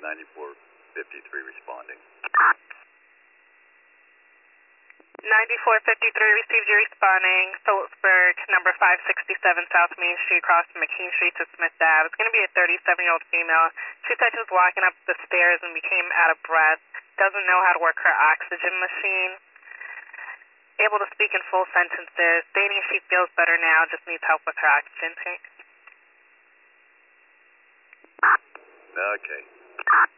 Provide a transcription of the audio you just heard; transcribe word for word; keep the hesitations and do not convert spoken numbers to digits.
ninety-four fifty-three responding. ninety-four fifty-three received you responding. Phillipsburg, number five sixty-seven South Main Street, across from McKean Street to Smith Ave. It's going to be a thirty-seven-year-old female. She said she was walking up the stairs and became out of breath. Doesn't know how to work her oxygen machine. Able to speak in full sentences, stating she feels better now, just needs help with her oxygen tank. Okay.